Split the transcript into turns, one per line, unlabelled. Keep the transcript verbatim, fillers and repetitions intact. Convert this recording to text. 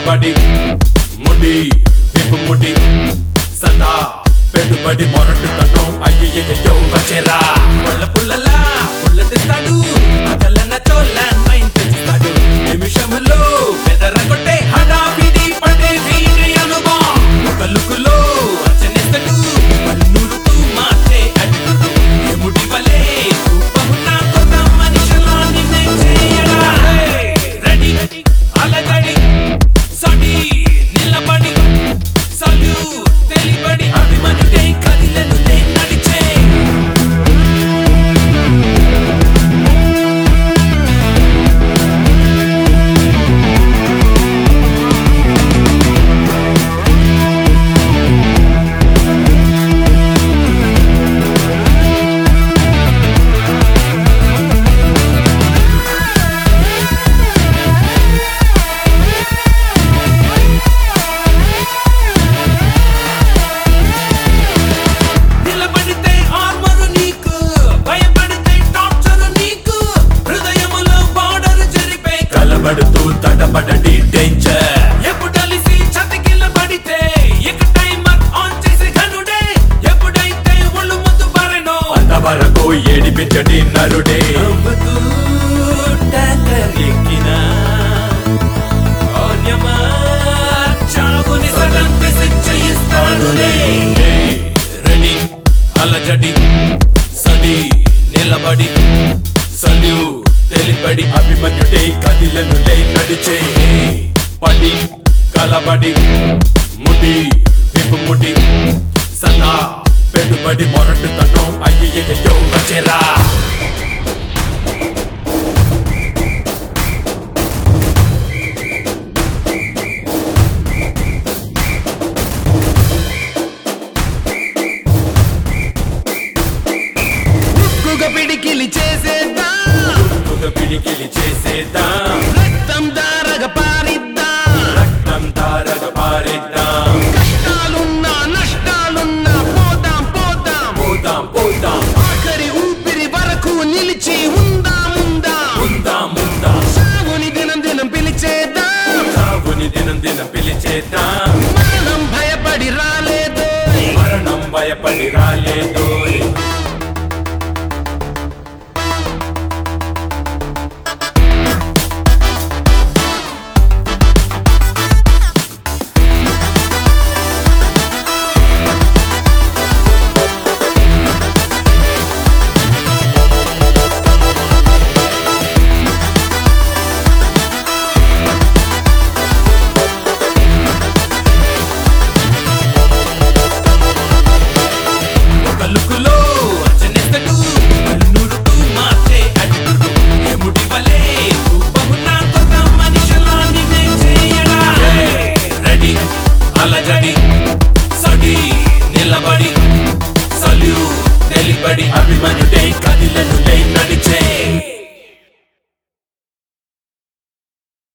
కలబడి ముడి విప్పు ముడి సదా పెట్టుబడి మొరటు తనం అయ్యయ్యో వచ్చేరా పుల్ల పుల్లలా పుల్ల తెస్తాడు అదలన్న చోళ్ళ మైండ్ తెస్తాడు నిమిషములో పెదరగొట్టే హడావిడి పడే వీడి అనుభవం కలుకులో అచ్చనిస్తాడు పన్నూరుతూ మాటే అడుగుడు ఎముడి వలే రూపమున్న కొత్త మనిషిలో నిన్నే చేయడా రెడీ అలగడి సడి నిలబడి సల్యూ తెలిబడి అభిమనుడే కదిలను నడిచే పడుతూ తడబడటి డేంజర్ ఎప్పుడలిసి చతికిల పడితే ఇక టైమర్ ఆన్ చేసి ఘనుడే ఎప్పుడైతే ఒళ్ళు ముందు బారెనో అంతవరకు ఏడిపించడి నరుడే నవ్వుతూ ట్యాంకర్ ఎక్కిన ఓన్యమా చావుని సగం తీసి చేయిస్తాడులే రెడీ అలజడి సడి నిలబడి సల్యూ తెలిపడి అభిమన్యుడే కదిలను లే నడిచే పడి కలబడి ముడి విప్పు ముడి సదా పెట్టుబడి మొరటు తనం అయ్యయ్యో వచ్చేరా
పిడికిలి చేసేద్దాం
పిడికిలి చేసేద్దాం
రక్తం దారగ పారిద్దాం
రక్తం దారగ పారిద్దాం
కష్టాలున్నా నష్టాలున్నా పోదాం పోదాం
పోదాం పోదాం
ఆఖరి ఊపిరి వరకు నిలిచి ఉందాం ఉందాం
ఉందాం ఉందాం
సాగుని దినం దినం పిలిచేద్దాం
సాగుని దినం దినం పిలిచేద్దాం
మరణం భయపడి రాలేదు
మరణం భయపడి రాలేదు